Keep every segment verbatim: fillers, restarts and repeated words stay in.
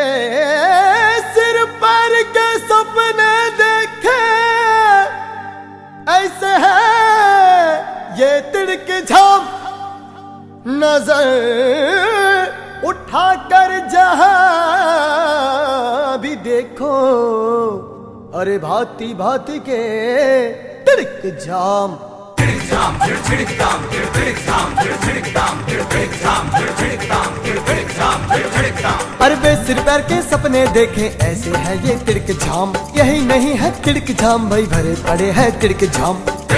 सिर पर के सपने देखे ऐसे है ये तिड़क झाम। नजर उठाकर जहां भी देखो अरे भांति भांति के तिड़क झाम। अरे बे सिर पैर के सपने देखे ऐसे है ये तिड़क झाम। यही नहीं है तिड़क झाम भाई भरे पड़े है तिड़क झाम।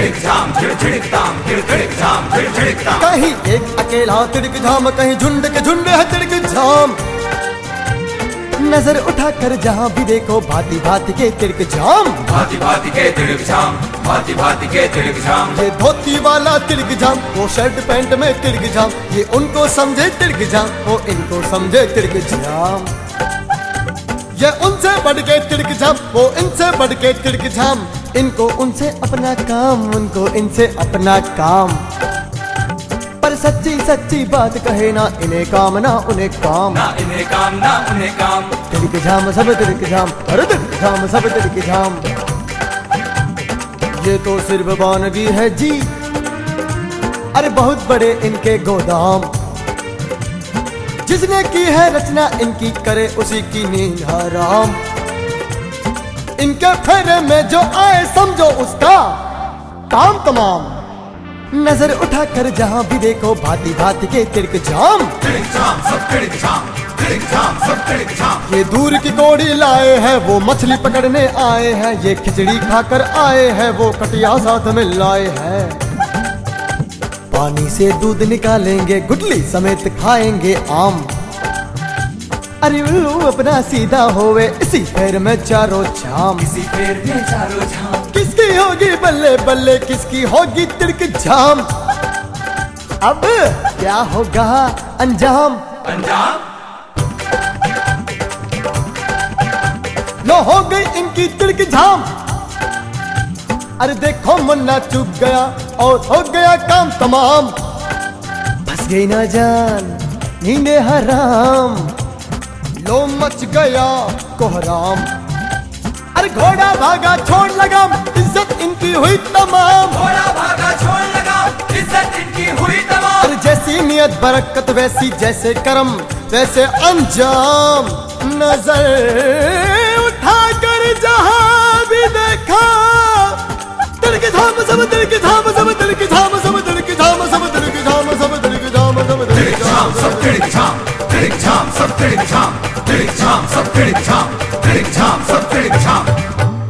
कहीं एक अकेला तिड़क झाम कहीं झुंड के झुंड है तिड़क झाम। नजर उठाकर जहां भी देखो भांति भांति के तिड़क झाम। भांति भांति के तिड़क झाम, भांति भांति के तिड़क झाम। ये धोती वाला तिड़क झाम, वो शर्ट पैंट में तिड़क झाम। ये उनको समझे तिड़क झाम, वो इनको समझे तिड़क झाम। ये उनसे बढ़ के तिड़क झाम, वो इनसे बढ़ के तिड़क झाम। इनको उनसे अपना काम, उनको इनसे अपना काम। पर सच्ची सच्ची बात कहे ना इन्हें काम ना उन्हें काम। ना इन्हें काम ना उन्हें काम। तिड़क झाम सब तिड़क झाम, अरे तिड़क झाम सब तिड़क झाम। ये तो सिर्फ वानगी है जी, अरे बहुत बड़े इनके गोदाम। जिसने की है रचना इनकी करे उसी की नींद हराम। इनके फेरे में जो आए समझो उसका काम तमाम। नजर उठाकर जहां भी देखो भांति भांति के तिड़क झाम। ये दूर की कोड़ी लाए हैं, वो मछली पकड़ने आए हैं। ये खिचड़ी खाकर आए हैं, वो कटिया साथ में लाए हैं। पानी से दूध निकालेंगे, गुटली समेत खाएंगे आम। अरे उल्लू अपना सीधा होवे इसी पैर में चारों झाम। इसी पैर में चारों झाम। किसकी होगी बल्ले बल्ले, किसकी होगी तिड़क झाम। अब क्या होगा अंजाम। अंजाम लो हो गई इनकी तिड़क झाम। अरे देखो मुन्ना चुप गया और हो गया काम तमाम। बस गई ना जान नींदे हराम, लो मच गया कोहराम। अरे घोड़ा भागा छोड़ लगाम, इज्जत इनकी हुई तमाम। घोड़ा भागा छोड़ लगाम, इज्जत इनकी हुई तमाम। अरे जैसी नियत बरकत वैसी, जैसे कर्म वैसे अंजाम। नजर उठाकर जहां भी देखा तिड़क झाम सब तिड़क झाम सब तिड़क झाम सब तिड़क झाम सब तिड़क झाम सब तिड़क झाम सब तिड़क झाम सब तिड़क झाम। तिड़क झाम सब तिड़क झाम, तिड़क झाम सब तिड़क झाम, तिड़क झाम सब तिड़क झाम।